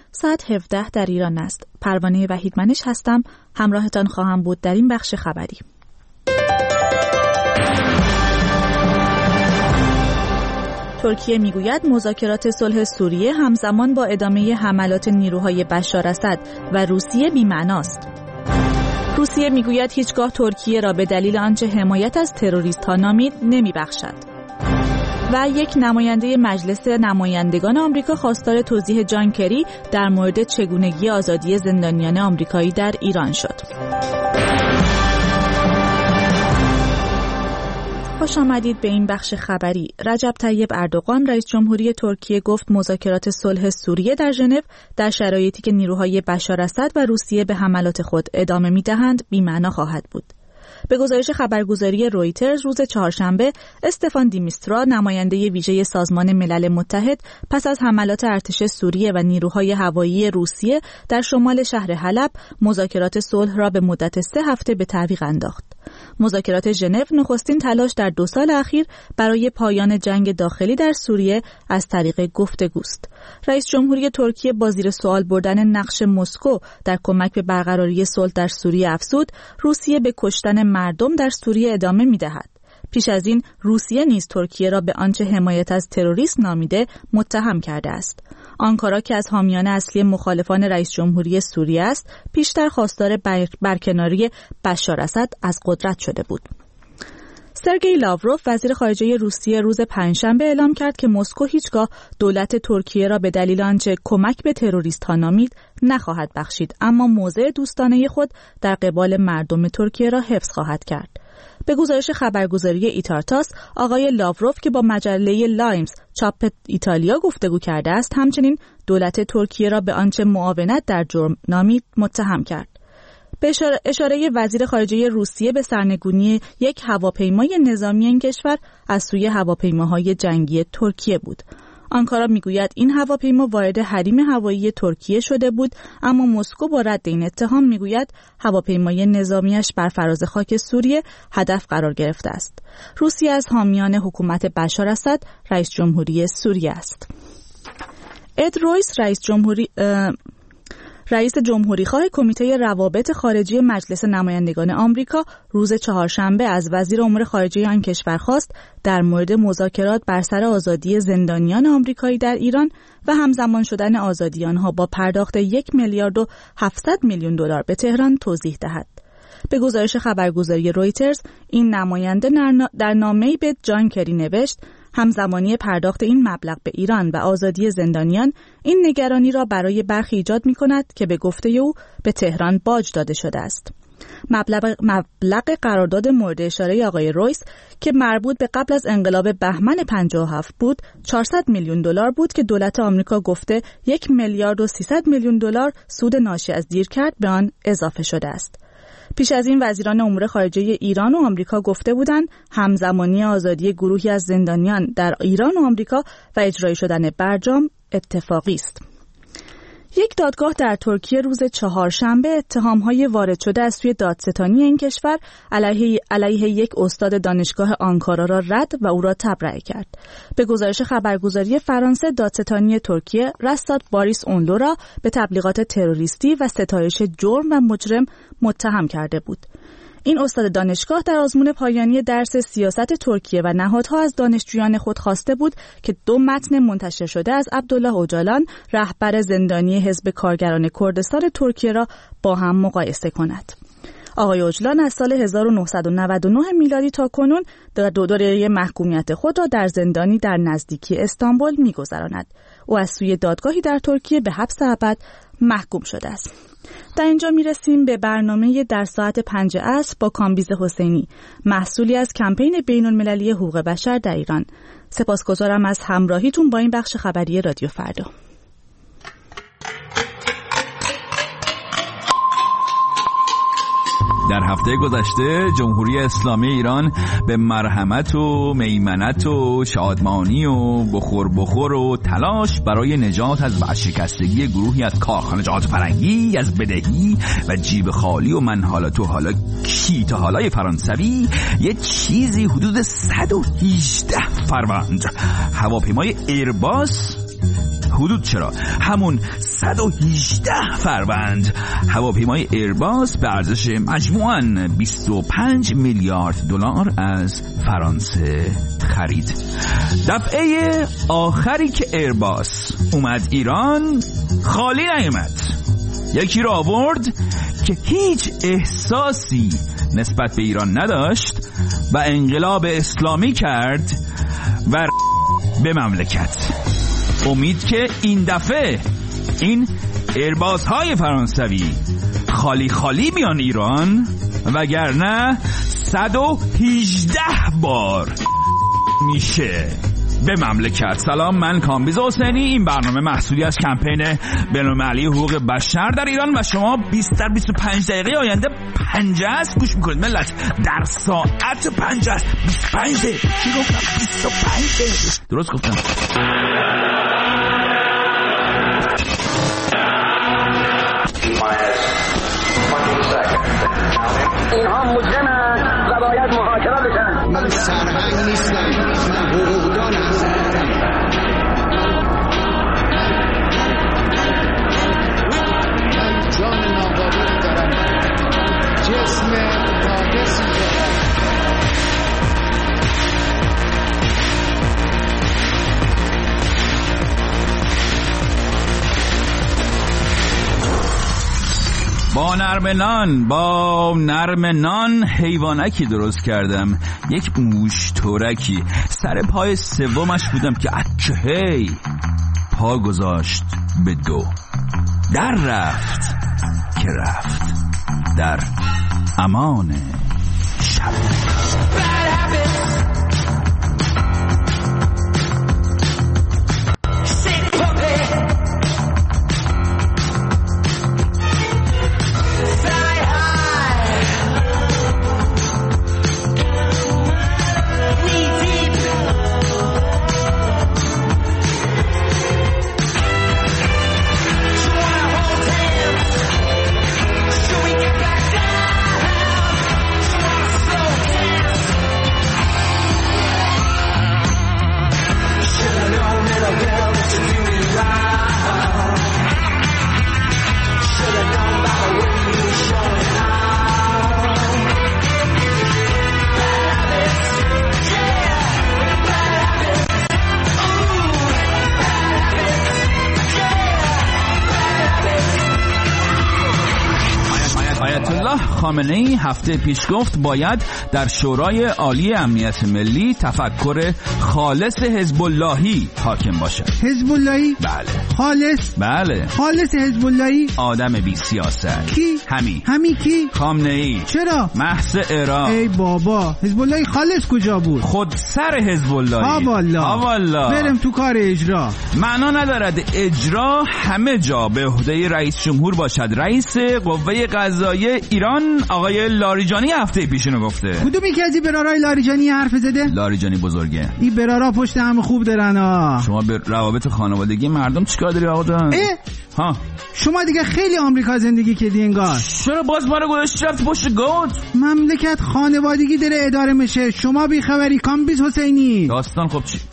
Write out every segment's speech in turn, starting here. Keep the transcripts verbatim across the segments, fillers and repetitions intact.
ساعت هفده در ایران است. پروانه وحیدمنش هستم. همراهتان خواهم بود در این بخش خبری. ترکیه میگوید مذاکرات صلح سوریه همزمان با ادامه حملات نیروهای بشار اسد و روسیه بی‌معناست. روسیه میگوید هیچگاه ترکیه را به دلیل آنچه حمایت از تروریست‌ها نامید نمیبخشد. و یک نماینده مجلس نمایندگان آمریکا خواستار توضیح جان کری در مورد چگونگی آزادی زندانیان آمریکایی در ایران شد. خوش آمدید به این بخش خبری. رجب طیب اردوغان رئیس جمهوری ترکیه گفت مذاکرات صلح سوریه در ژنو در شرایطی که نیروهای بشار اسد و روسیه به حملات خود ادامه می‌دهند بی‌معنا خواهد بود. به گزارش خبرگزاری رویترز روز چهارشنبه، استفان دیمیسترا نماینده ویژه سازمان ملل متحد پس از حملات ارتش سوریه و نیروهای هوایی روسیه در شمال شهر حلب مذاکرات صلح را به مدت سه هفته به تعویق انداخت. مذاکرات ژنو نخستین تلاش در دو سال اخیر برای پایان جنگ داخلی در سوریه از طریق گفتگوست. رئیس جمهوری ترکیه با زیر سوال بردن نقش مسکو در کمک به برقراری صلح در سوریه افزود روسیه به کشتن مردم در سوریه ادامه می‌دهد. پیش از این روسیه نیز ترکیه را به آنچه حمایت از تروریسم نامیده متهم کرده است. آنکارا که از حامیان اصلی مخالفان رئیس جمهوری سوریه است، پیشتر خواستار بر... برکناری بشار اسد از قدرت شده بود. سرگئی لاوروف وزیر خارجه روسیه روز پنجشنبه اعلام کرد که مسکو هیچگاه دولت ترکیه را به دلیل آنچه کمک به تروریست‌ها نامید نخواهد بخشید، اما موضع دوستانه خود در قبال مردم ترکیه را حفظ خواهد کرد. به گزارش خبرگزاری ایتارتاس، آقای لاوروف که با مجله لایمز چاپ ایتالیا گفتگو کرده است، همچنین دولت ترکیه را به آنچه معاونت در جرم نامید متهم کرد. به اشاره وزیر خارجه روسیه به سرنگونی یک هواپیمای نظامی این کشور از سوی هواپیماهای جنگی ترکیه بود. آنکارا میگوید این هواپیما وارد حریم هوایی ترکیه شده بود، اما مسکو با رد این اتهام میگوید هواپیمای نظامیش بر فراز خاک سوریه هدف قرار گرفته است. روسیه از حامیان حکومت بشار اسد رئیس جمهوری سوریه است. اد رویس رئیس جمهوری رئیس جمهوریخواه کمیته روابط خارجی مجلس نمایندگان آمریکا روز چهارشنبه از وزیر امور خارجه آن کشور خواست در مورد مذاکرات بر سر آزادی زندانیان آمریکایی در ایران و همزمان شدن آزادی آنها با پرداخت یک میلیارد و هفتصد میلیون دلار به تهران توضیح دهد. به گزارش خبرگزاری رویترز، این نماینده در نامه‌ای به جان کری نوشت همزمانی پرداخت این مبلغ به ایران و آزادی زندانیان این نگرانی را برای برخی ایجاد می‌کند که به گفته او به تهران باج داده شده است. مبلغ, مبلغ قرارداد مورد اشاره آقای رویس که مربوط به قبل از انقلاب بهمن پنجاه و هفت بود چهارصد میلیون دلار بود که دولت آمریکا گفته یک میلیارد و سیصد میلیون دلار سود ناشی از دیرکرد به آن اضافه شده است. پیش از این وزیران امور خارجه ایران و آمریکا گفته بودند همزمانی آزادی گروهی از زندانیان در ایران و آمریکا و اجرایی شدن برجام اتفاقی است. یک دادگاه در ترکیه روز چهارشنبه اتهام‌های وارد شده از سوی دادستانی این کشور علیه علیه یک استاد دانشگاه آنکارا را رد و او را تبرئه کرد. به گزارش خبرگزاری فرانسه، دادستانی ترکیه رستاد باریس اونلو را به تبلیغات تروریستی و ستایش جرم و مجرم متهم کرده بود. این استاد دانشگاه در آزمون پایانی درس سیاست ترکیه و نهادها از دانشجویان خود خواسته بود که دو متن منتشر شده از عبدالله اوجالان، رهبر زندانی حزب کارگران کردستان ترکیه را با هم مقایسه کند. آقای اوجلان از سال هزار و نهصد و نود و نه میلادی تا کنون در دو دوره محکومیت خود را در زندانی در نزدیکی استانبول می‌گذراند. او از سوی دادگاهی در ترکیه به حبس ابد محکوم شده است. در اینجا میرسیم به برنامه در ساعت پنج عصر با کامبیز حسینی، محصولی از کمپین بین‌المللی حقوق بشر در ایران. سپاسگزارم از همراهیتون با این بخش خبری رادیو فردا. در هفته گذشته جمهوری اسلامی ایران به مرحمت و میمنت و شادمانی و بخور بخور و تلاش برای نجات از ورشکستگی گروهی از کارخانجات فرنگی از بدهی و جیب خالی و منحالت و حالا کیت حالای فرانسوی یه چیزی حدود صد و هجده فروند هواپیمای ایرباس حدود چرا همون صد و هجده فروند هواپیمای ایرباس به ارزش مجموعاً بیست و پنج میلیارد دلار از فرانسه خرید. دفعه آخری که ایرباس اومد ایران خالی نیامد. یکی رو آورد که هیچ احساسی نسبت به ایران نداشت و انقلاب اسلامی کرد و به مملکت. امید که این دفعه این ایرباس های فرانسوی خالی خالی بیان ایران، وگرنه صد و هجده بار میشه به مملکت. سلام، من کامبیز حسینی. این برنامه محصولی از کمپین بین‌المللی حقوق بشر در ایران و شما بیست در بیست و پنج دقیقه آینده پنجاه است گوش میکنید. ملت در ساعت پنجاه است. بیست و پنج دقیقه چی گفتم؟ بیست و پنج دقیقه درست گفتم. اینها مجرمند و باید محاکمه بشن. من سرهنگ نیستم، من حقوقدان هستم. من جان ناباور دارم، جسم ناقصی دارم. با نرم نان با نرم نان حیوانکی درست کردم، یک موش تورکی. سر پای سومش بودم که اچهی پا گذاشت به دو. در رفت که رفت در امان شب. خامنه‌ای هفته پیش گفت باید در شورای عالی امنیت ملی تفکر خالص حزب اللهی حاکم باشد. حزب اللهی؟ بله. خالص؟ بله. خالص حزب اللهی؟ آدم بی سیاست. کی؟ همی. همی کی؟ خامنه‌ای. چرا؟ محض عراق. ای بابا، حزب اللهی خالص کجا بود؟ خود سر حزب اللهی. ها والا. ها والا. بریم تو کار اجرا. معنا ندارد اجرا همه جا به عهده رئیس جمهور باشد. رئیس قوه قضاییه ایران آقای لاریجانی هفته پیش اینو گفته. کدوم یکی از این برارای لاریجانی حرف زده؟ لاریجانی بزرگه. این برارا پشت هم خوب دارن ها. شما به روابط خانوادگی مردم چیکار داری آقا جان؟ ها شما دیگه خیلی آمریکا زندگی کردی انگار. چرا باز ما رو گذاشتی رفت پشت گود؟ مملکت خانوادگی داره اداره میشه، شما بیخبری کامبیز حسینی. داستان خب چی؟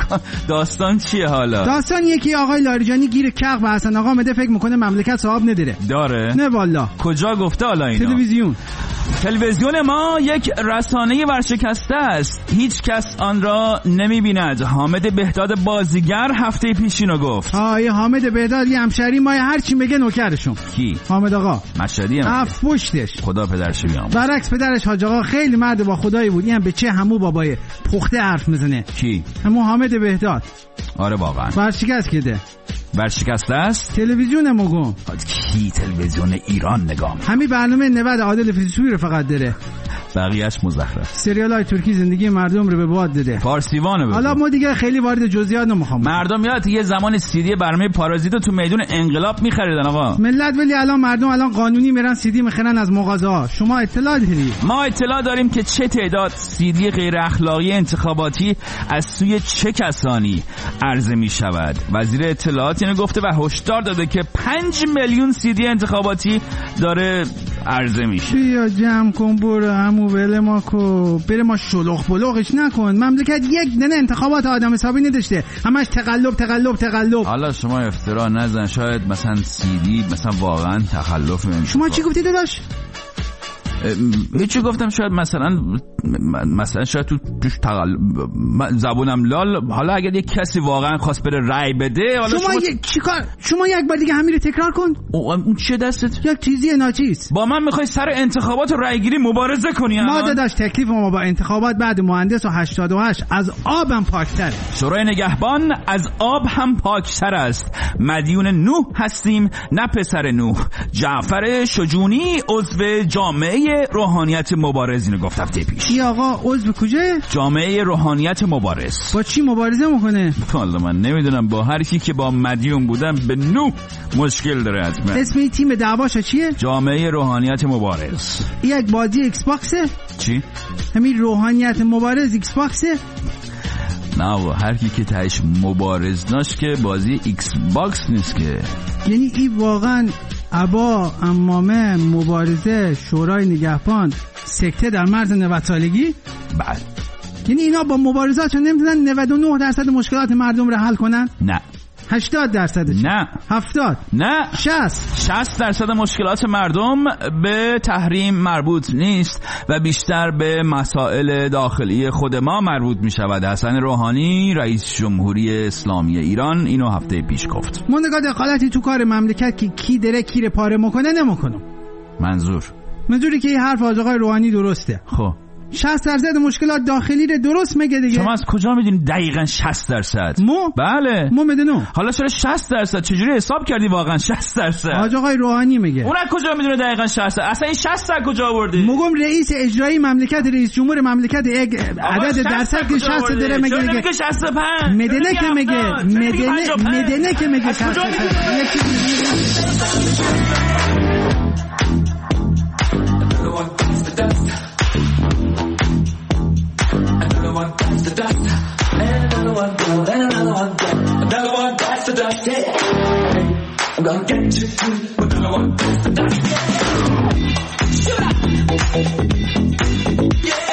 داستان چیه حالا؟ داستان یکی آقای لاریجانی گیر کق و حسن آقا مده فکر میکنه مملکت صاحب نداره. داره؟ نه والا. کجا گفته حالا اینا؟ تلویزیون. تلویزیون ما یک رسانه ورشکسته است، هیچ کس آن را نمیبیند. حامد بهداد بازیگر هفته پیشینو گفت. آیه حامد بهداد یه همشهری ما هر چی میگه نوکرشون. کی؟ حامد آقا مشهدیه. اف پشتش. خدا پدرش بیام. برعکس پدرش حاج آقا خیلی مرد با خدایی بود. این به چه همو بابای پخته حرف میزنه. کی؟ همون حامد بهداد. آره واقعا ورشکست کده. ورشکسته است؟ تلویزیون مگم. کی تلویزیون ایران نگاه؟ همین برنامه نود عادل فیزیسوی رو فقط داره. بقیه‌اش مزخرف. سریال های ترکی زندگی مردم رو به باد داده. فارسیوانه بگو. حالا ما دیگه خیلی وارد جزئیات نمیخوام. مردم یاد یه زمان سیدی برنامه پارازیتو تو میدون انقلاب می‌خریدن آقا. ملت ولی الان مردم الان قانونی میرن سیدی میخرن از مغازه‌ها. شما اطلاع داری؟ ما اطلاع داریم که چه تعداد سیدی غیر اخلاقی انتخاباتی از سوی چه کسانی عرضه می‌شود. وزیر اطلاعات اینو گفته و هشدار داده که پنج میلیون سیدی انتخاباتی داره عرضه میشه. بیا جمع کن برو عمو بله ما کو بره ما شلوغ بلوغش نکن. مملکت یک دونه انتخابات آدم حسابی نداشته، همش تقلب تقلب تقلب. حالا شما افترا نزن، شاید مثلا سیدی مثلا واقعا تخلف انتخاب. شما چی گفتی داداش؟ هیچی گفتم، شاید مثلا مثلا شاید تو توش تقلب زبونم لال. حالا اگر یک کسی واقعا خواست بره رای بده، حالا شما, شما... چیکار شما یک بار دیگه همین رو تکرار کن. اون چه دستت؟ یک چیزی ناچیز. با من میخوای سر انتخابات و رای گیری مبارزه کنی؟ ما داداش تکلیف ما با انتخابات بعد مهندس و هشتاد و هشت از آبم پاکتره. شورای نگهبان از آب هم پاکتر است. مدیون نوح هستیم نه پسر نوح. جعفر شجونی عضو جامعه روحانیت مبارز اینو گفت هفته پیش. کی آقا عضو کجا؟ جامعه روحانیت مبارز. با چی مبارزه میکنه؟ والا من نمیدونم، با هر کی که با مدیون بودن به نوح مشکل داره حتما. اسم این تیم دعواش چیه؟ جامعه روحانیت مبارز. یک بازی ایکس باکسه؟ چی؟ همین روحانیت مبارز ایکس باکسه؟ نه با هر کی که تهش مبارز ناش که بازی ایکس باکس نیست که. یعنی این واقعا ابا امامه مبارزه شورای نگهبان سکته در مرز نود سالگی؟ بله. یعنی اینا با مبارزاتشون نمیتونن نود و نه درصد مشکلات مردم رو حل کنن؟ نه. هشتاد درصدش؟ نه. هفتاد؟ نه. شصت؟ شصت درصد مشکلات مردم به تحریم مربوط نیست و بیشتر به مسائل داخلی خود ما مربوط می شود. حسن روحانی رئیس جمهوری اسلامی ایران اینو هفته پیش گفت. من نگاه دخالتی تو کار مملکت که کی دره کی پاره میکنه نمیکنم. منظور منظوری که این حرف از آقای روحانی درسته. خب شصت درصد مشکلات داخلی رو درست میگه دیگه. شما از کجا میدونی دقیقاً شصت درصد؟ مو؟ بله مو میدونم. حالا چرا شصت درصد؟ چجوری حساب کردی واقعا شصت درصد؟ آقا آقای روحانی میگه. اون از کجا میدونه دقیقاً شصت؟ اصلا این شصت از کجا آوردی؟ میگم رئیس اجرایی مملکت، رئیس جمهور مملکت یک عدد درصد که شصت داره میگه دیگه. میگه شصت و پنج. مدنه که میگه مدنه مدنه که میگه شصت. Another one bites the dust, and another one goes, and another one goes. Another one bites the dust, yeah. I'm gonna get you too. Another one bites the dust, yeah. Shoot up, yeah.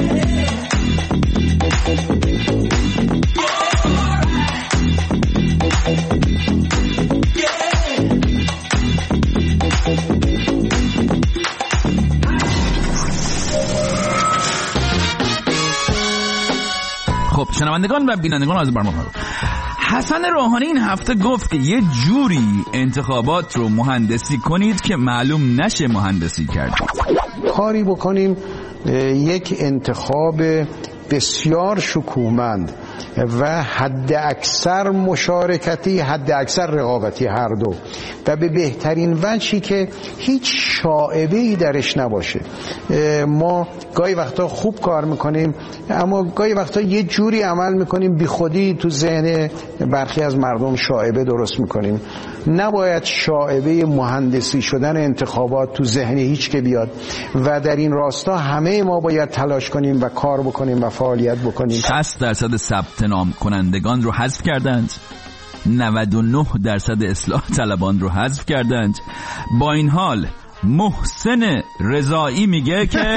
خب شنوندگان و بینندگان از برنامه حسن روحانی این هفته گفت که یه جوری انتخابات رو مهندسی کنید که معلوم نشه مهندسی کرد. کاری بکنیم یک انتخاب بسیار شکوهمند و حد اکثر مشارکتی، حد اکثر رقابتی هر دو، و به بهترین وجهی که هیچ شائبه‌ای درش نباشه. ما گاهی وقتا خوب کار میکنیم اما گاهی وقتا یه جوری عمل میکنیم بی خودی تو ذهن برخی از مردم شائبه درست میکنیم. نباید شائبه مهندسی شدن انتخابات تو ذهن هیچ که بیاد و در این راستا همه ما باید تلاش کنیم و کار بکنیم و فعالیت بکنیم. شصت درصد ثبت نام کنندگان رو حذف کردند، نود و نه درصد اصلاح طلبان رو حذف کردند. با این حال محسن رضایی میگه که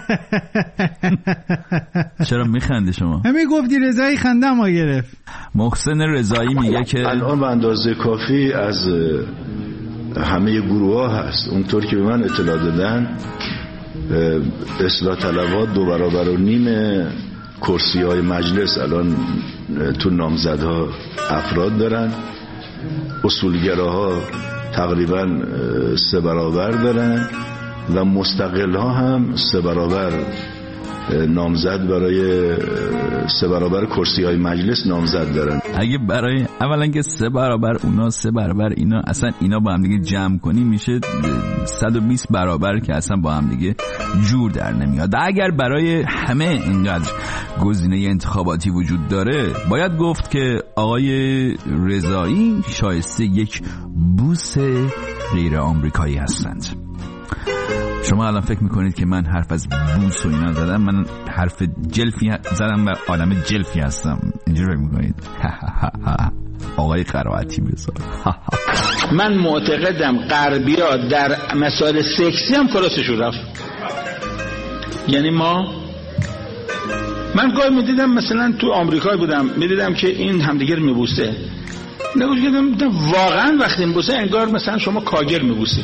چرا میخندی شما؟ همین گفتی رضایی خنده ما گرفت. محسن رضایی میگه که الان به اندازه کافی از همه گروه ها هست. اونطور که به من اطلاع دادن اصلاح طلبات دو برابر و نیم کرسی های مجلس الان تو نامزدها افراد دارن، اصولگراها تقریبا سه برابر دارن و مستقل ها هم سه برابر نامزد برای سه برابر کرسی های مجلس نامزد دارن. اگه برای اولا که سه برابر اونا سه برابر اینا، اصلا اینا با هم دیگه جمع کنی میشه صد و بیست برابر که اصلا با هم دیگه جور در نمیاد. اگر برای همه اینقدر گزینه انتخاباتی وجود داره باید گفت که آقای رضایی شایسته یک بوس غیر آمریکایی هستند. شما الان فکر میکنید که من حرف از بوس و اینا زدم، من حرف جلفی زدم و آدم جلفی هستم، اینجوری فکر میکنید؟ آقای قرائتی بذار. من معتقدم غربی‌ها در مسائل سکسی هم کلاسشون رفت. یعنی ما من گاهی میدیدم مثلا تو آمریکا بودم میدیدم که این همدیگر میبوسه، نگوش کردم واقعا وقتی میبوسه انگار مثلا شما کاگر میبوسی.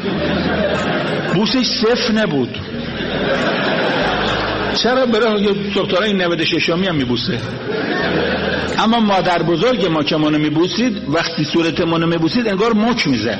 بوسش صفر نبود. چرا برای دکترای نود ششمی هم میبوسه؟ اما مادر بزرگ ما که منو میبوسید وقتی صورت منو میبوسید انگار مچ میزه.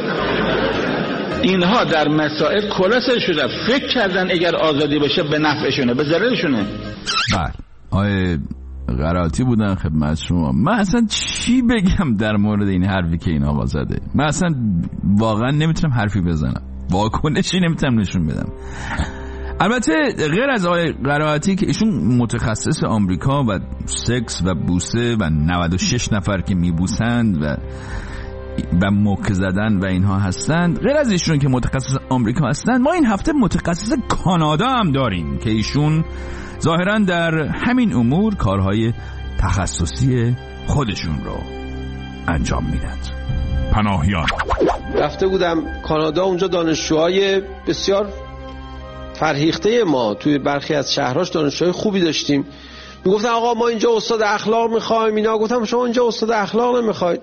اینها در مسائل کلاسه شده، فکر کردن اگر آزادی بشه به نفعشونه به ضررشونه. بله آقای قرائتی بودن خدمت شما. من اصلا چی بگم در مورد این حرفی که این آقا زده؟ من اصلا واقعا نمیتونم حرفی بزنم، واکنشی نمیتونم نشون بدم. البته غیر از آقای قرائتی که ایشون متخصص آمریکا و سکس و بوسه و نود و شش نفر که میبوسند و و موک زدن و اینها هستند، غیر از ایشون که متخصص آمریکا هستند، ما این هفته متخصص کانادا هم داریم که ایشون ظاهرا در همین امور کارهای تخصصی خودشون رو انجام میدن. پناهیان رفته بودم کانادا، اونجا دانشجوهای بسیار فرهیخته ما توی برخی از شهرهاش دانشجوهای خوبی داشتیم. میگفتن آقا ما اینجا استاد اخلاق میخوایم اینا. گفتم شما اینجا استاد اخلاق نمیخواید،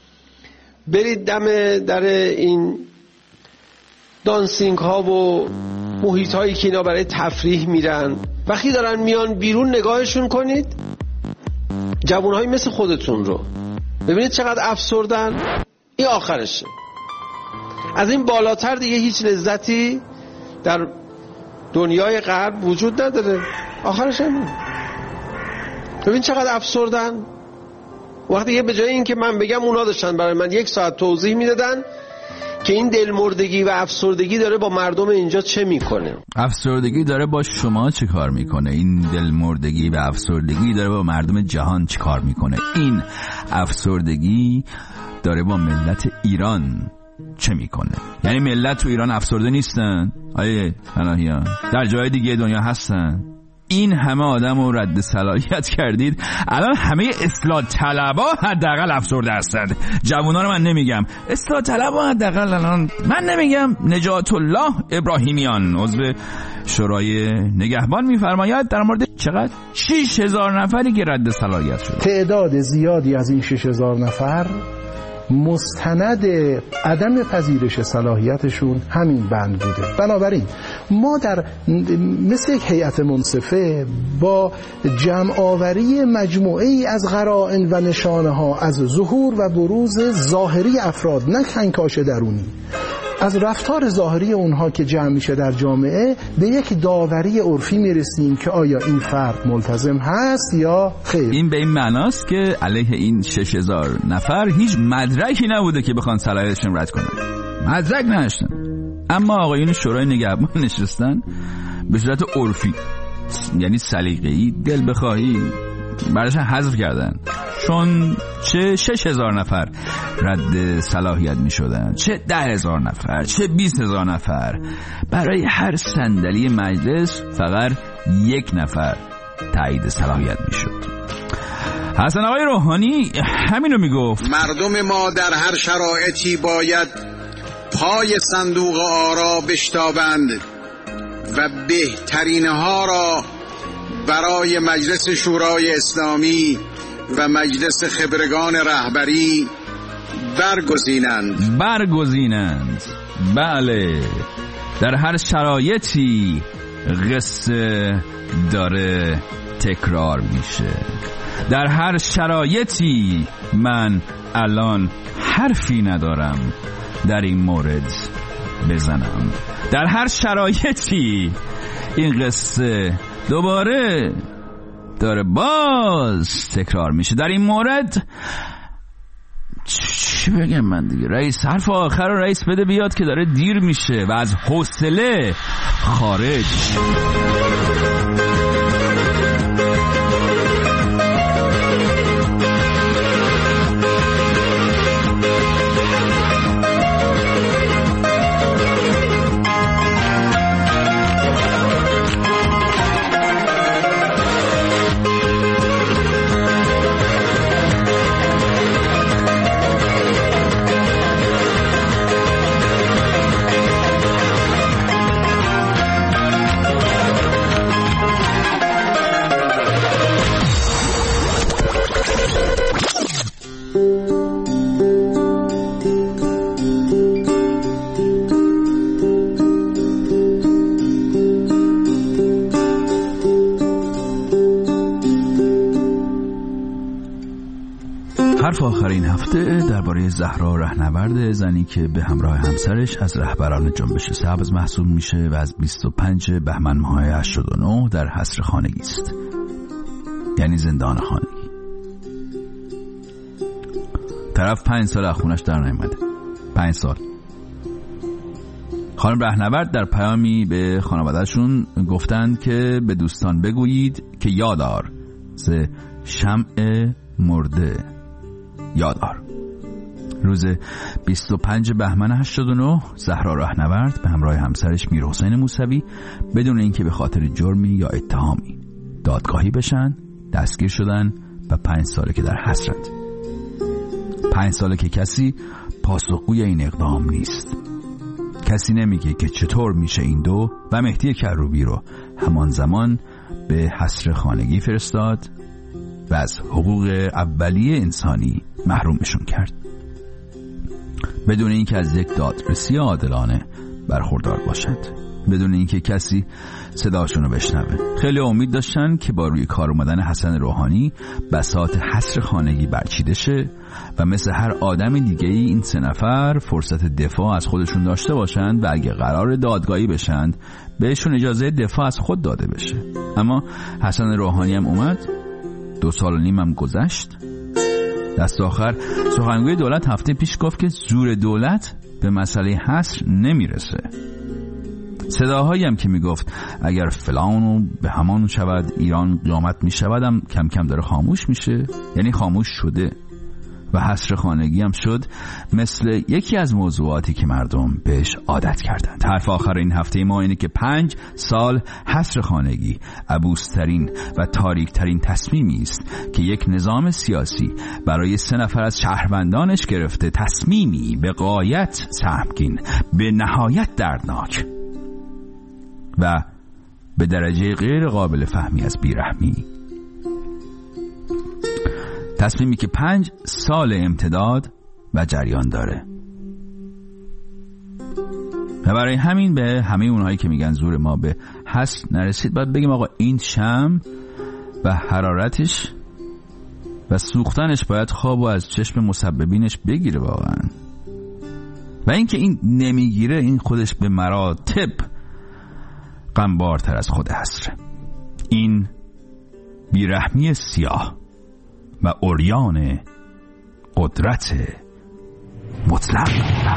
برید دم در این دانسینگ ها و محیط هایی که اینا برای تفریح میرن، وقتی دارن میان بیرون نگاهشون کنید، جوان هایی مثل خودتون رو ببینید چقدر افسردن. این آخرشه. از این بالاتر دیگه هیچ لذتی در دنیای غرب وجود نداره. آخرش همین. ببین چقدر افسردن. وقتی یه به جای این که من بگم اونا داشتن برای من یک ساعت توضیح میدادن که این دلمردگی و افسردگی داره با مردم اینجا چه میکنه. افسردگی داره با شما چه کار میکنه؟ این دلمردگی و افسردگی داره با مردم جهان چه کار میکنه؟ این افسردگی داره با ملت ایران چه میکنه؟ یعنی ملت تو ایران افسرده نیستن؟ آیه پناهیان در جای دیگه دنیا هستن. این همه آدم رو رد صلاحیت کردید، الان همه اصلاح طلبا حداقل افسرده هستند. جوونا رو من نمیگم، اصلاح طلبا حداقل الان من نمیگم. نجات الله ابراهیمیان عضو شورای نگهبان میفرماید در مورد چقدر شش هزار نفری که رد صلاحیت شده. تعداد زیادی از این شش هزار نفر مستند عدم پذیرش صلاحیتشون همین بند بوده. بنابراین ما در مثل یک هیئت منصفه با جمع آوری مجموعه ای از قرائن و نشانه ها از ظهور و بروز ظاهری افراد، نه کنکاش درونی، از رفتار ظاهری اونها که جمع میشه در جامعه، به یک داوری عرفی میرسیم که آیا این فرد ملتزم هست یا خیر. این به این معناست که علیه این شش هزار نفر هیچ مدرکی نبوده که بخوان صلاحیتشون رد کنن، مدرک نداشتن، اما آقایون شورای نگهبان نشستن به صورت عرفی، یعنی سلیقه‌ای، دل بخواهی براشون حذف کردن. چون چه شش هزار نفر رد صلاحیت می شدن، چه ده هزار نفر، چه بیست هزار نفر، برای هر صندلی مجلس فقط یک نفر تایید صلاحیت می شد. حسن آقای روحانی همینو می گفت. مردم ما در هر شرایطی باید پای صندوق آرا بشتابند و بهترین ها را برای مجلس شورای اسلامی و مجلس خبرگان رهبری برگزینند برگزینند بله، در هر شرایطی قصه داره تکرار میشه. در هر شرایطی من الان حرفی ندارم در این مورد بزنم. در هر شرایطی این قصه دوباره داره باز تکرار میشه. در این مورد چی بگم من دیگه؟ رئیس حرف آخر رو رئیس بده بیاد که داره دیر میشه و از حوصله خارج. طرف آخر این هفته درباره زهرا رهنورد، زنی که به همراه همسرش از رهبران جنبش سبز محسوب میشه و از بیست و پنج بهمن ماه هشتاد و نه در حصر خانگی است، یعنی زندان خانگی. طرف پنج سال از خونش در نیامده. پنج سال. خانم رهنورد در پیامی به خانواده‌شون گفتند که به دوستان بگویید که یادار ز شمع مرده یادار. روز بیست و پنج بهمن هشتاد و نه زهرا رهنورد به همراه همسرش میرحسین موسوی بدون اینکه به خاطر جرمی یا اتهامی دادگاهی بشن دستگیر شدن و پنج ساله که در حسرت. پنج ساله که کسی پاسخگوی این اقدام نیست. کسی نمیگه که چطور میشه این دو و مهدی کروبی رو همان زمان به حصر خانگی فرستاد و از حقوق اولیه انسانی محرومشون کرد بدون اینکه از یک دادرسی عادلانه برخوردار باشند، بدون اینکه کسی صداشون رو بشنوه. خیلی امید داشتن که با روی کار اومدن حسن روحانی بساط حصر خانگی برچیده شه و مثل هر آدم دیگه ای این سه نفر فرصت دفاع از خودشون داشته باشند و اگه قرار دادگاهی بشند بهشون اجازه دفاع از خود داده بشه. اما حسن روحانی هم اومد، دو سال و نیم هم گذشت. دست آخر سخنگوی دولت هفته پیش گفت که زور دولت به مسئله حصر نمیرسه. صداهایی هم که میگفت اگر فلانو به همان شود ایران قیامت میشود هم کم کم داره خاموش میشه، یعنی خاموش شده و حصر خانگی هم شد مثل یکی از موضوعاتی که مردم بهش عادت کردند. حرف آخر این هفته ما اینه که پنج سال حصر خانگی عبوس‌ترین و تاریک‌ترین تصمیمی است که یک نظام سیاسی برای سه نفر از شهروندانش گرفته، تصمیمی به غایت سهمگین، به نهایت دردناک و به درجه غیر قابل فهمی از بیرحمی. تصمیمی که پنج سال امتداد و جریان داره و برای همین به همه اونهایی که میگن زور ما به حصر نرسید باید بگیم آقا این شمع و حرارتش و سوختنش باید خواب و از چشم مسببینش بگیره واقعا. و اینکه این نمیگیره این خودش به مراتب غمبارتر از خود حصره. این بیرحمی سیاه و عریان قدرت مطلق.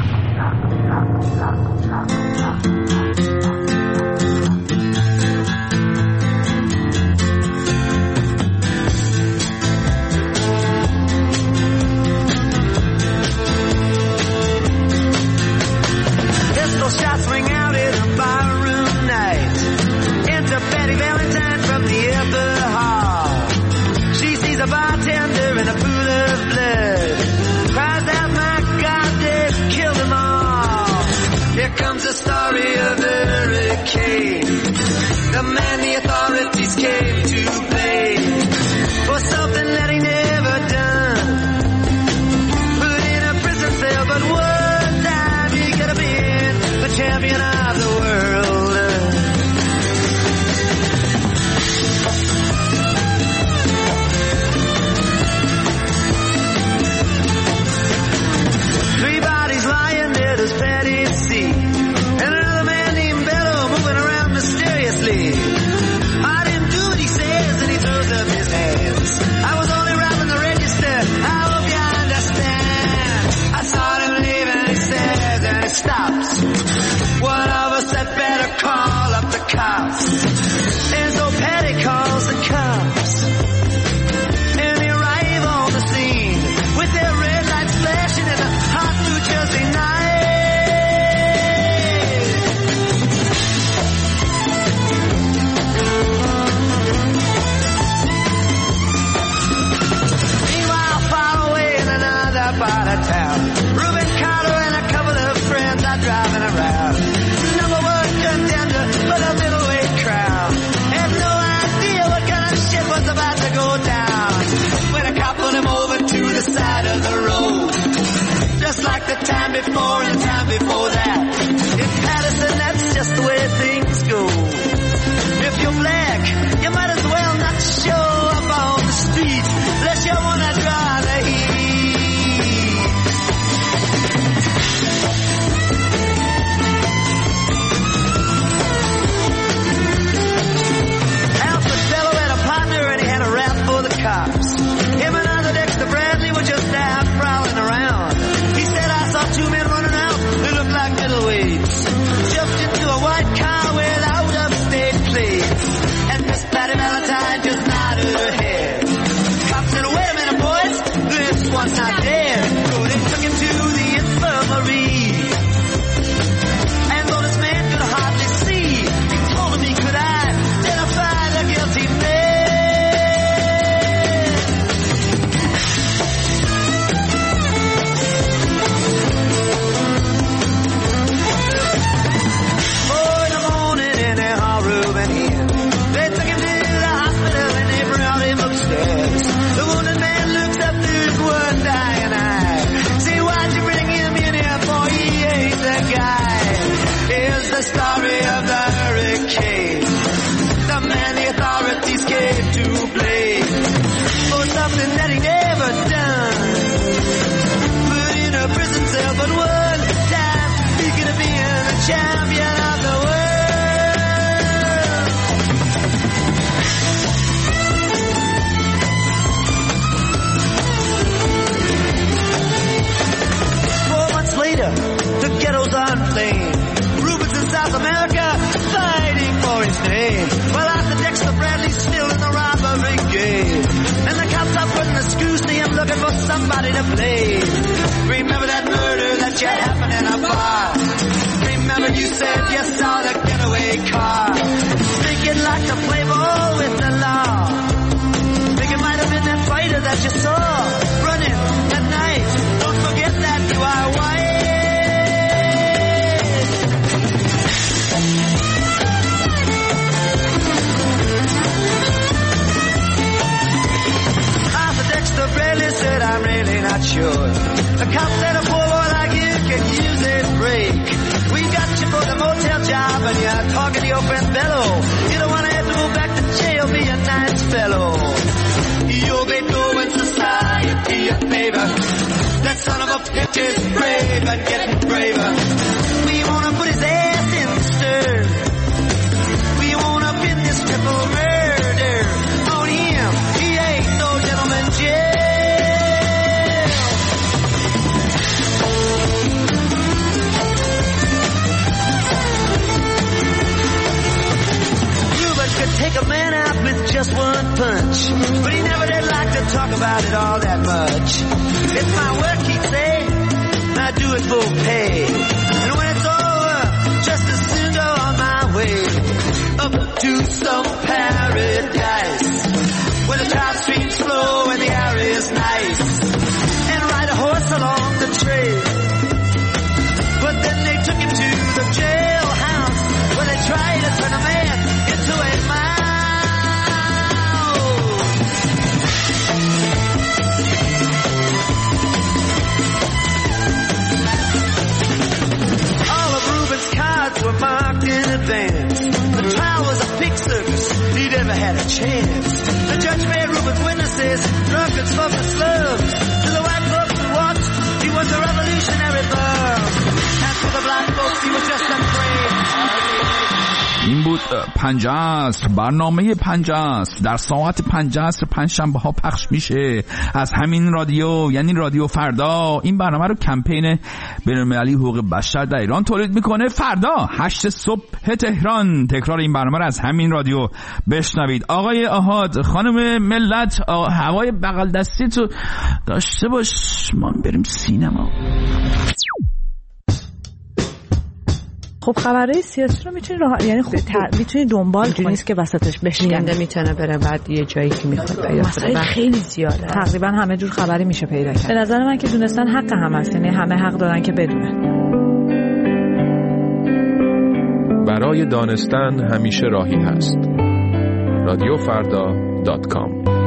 Pistol shots ring out in a barroom night. Enter Betty Valentine from the upper hall. She sees a bartender in a pool of blood. Cries out, my God, they've killed them all. Here comes the story of Hurricane, the man the authorities came to blame for something that he never done. Put in a prison cell, but one time he could have been the champion of the world. Three bodies lying there, there's Patty C. And another man named Bello moving around mysteriously. I didn't do what he says, and he throws up his hands. I was only robbing the register, I hope you understand. I saw him leave and he says, and he stops. One of us had better call up the cops. And so Patty calls the cops. And they arrive on the scene with their red lights flashing in a hot New Jersey night. Meanwhile, far away in another part of town, Reuben Carter and a couple of friends are driving around. Number one contender for the middleweight crown. Had no idea what kind of shit was about to go down when a cop pulled him over to the side of the road. Just like the time before and the time before that. In Patterson, that's just the way things go. If you're black, you might as well not show up on the street unless you want to draw the heat. South America, fighting for his name. Well, Arthur Dexter Bradley's still in the robbery game. And the cops are putting the screws to him, looking for somebody to blame. Remember that murder that just happened in a bar? Remember you said you saw the getaway car? Think you'd like to play ball with the law? Think it might have been that fighter that you saw running at night. Don't forget that you are white. Arthur Dexter Bradley said, I'm really not sure. The cop said a poor boy like you can use a break. We got you for the motel job and you're talking to your friend Bello. You don't want to have to go back to jail, be a nice fellow. You'll be doing society a favor. That son of a bitch is brave and getting braver. We want to put his ass in the stir. We want to pin this triple murder on him. He ain't no gentleman jail. Could take a man out with just one punch, but he never did like to talk about it all that much. It's my work, he'd say, I do it for pay. And when it's over, just as soon go on my way up to some paradise where the trout streams flow and the air is nice, and ride a horse along the trail. But then they took him to the jailhouse where they tried to turn a man into a mouse. All of Reuben's cards were marked in advance. The trial was a pig circus, he never had a chance. The judge made Reuben's witnesses drunkards from the slums. To the white folks who watched, he was a revolutionary bum. And to the black folks, he was just a brave. این بود پنجاه عصر، برنامه پنجاه عصر در ساعت پنجاه عصر پنج شنبه ها پخش میشه از همین رادیو، یعنی رادیو فردا. این برنامه رو کمپین بین‌المللی حقوق بشر در ایران تولید میکنه. فردا هشت صبح تهران تکرار این برنامه رو از همین رادیو بشنوید. آقای احاد، خانم ملت، هوای بغل دستی تو داشته باش، ما بریم سینما. خب خبرهای سیاسی رو میتونی راه، یعنی خب میتونی دنبال کنی، نیست که وسطش بشکنده میتونه بره بعد یه جایی که میخواد پیدا کنه. خیلی زیاده، تقریبا همه جور خبری میشه پیدا کرد. به نظر من که دونستن حق هم هست، یعنی همه حق دارن که بدونن. برای دانستن همیشه راهی هست. رادیو فردا دات کام